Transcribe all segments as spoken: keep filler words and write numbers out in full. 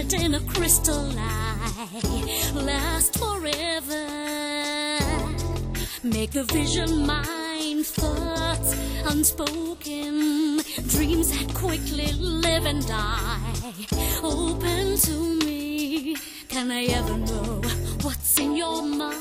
heart in a crystal eye, last forever. Make the vision mine, thoughts unspoken, dreams that quickly live and die. Open to me, can I ever know what's in your mind?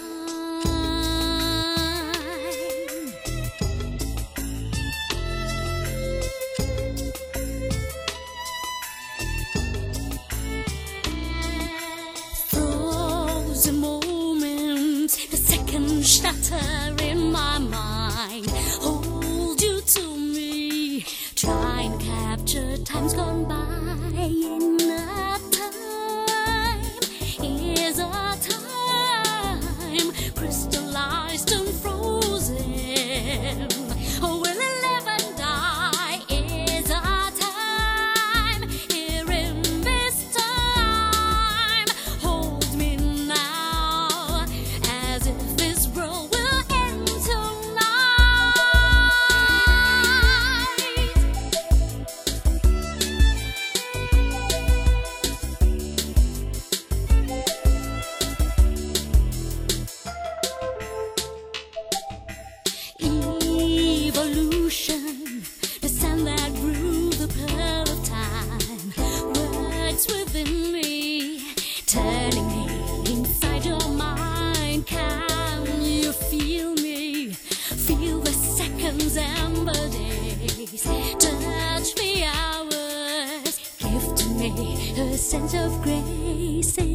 Frozen moments, the seconds shatter in my mind. Hold you to me, try and capture times gone by. In a time is a time crystallized and frozen. Oh, will live and die is a time here in this time. Hold me now, as if this world will end tonight. Evolution, the sound that grew the pearl of time, words within me, turning me inside your mind. Can you feel me? Feel the seconds and the days, touch the hours, give to me a sense of grace.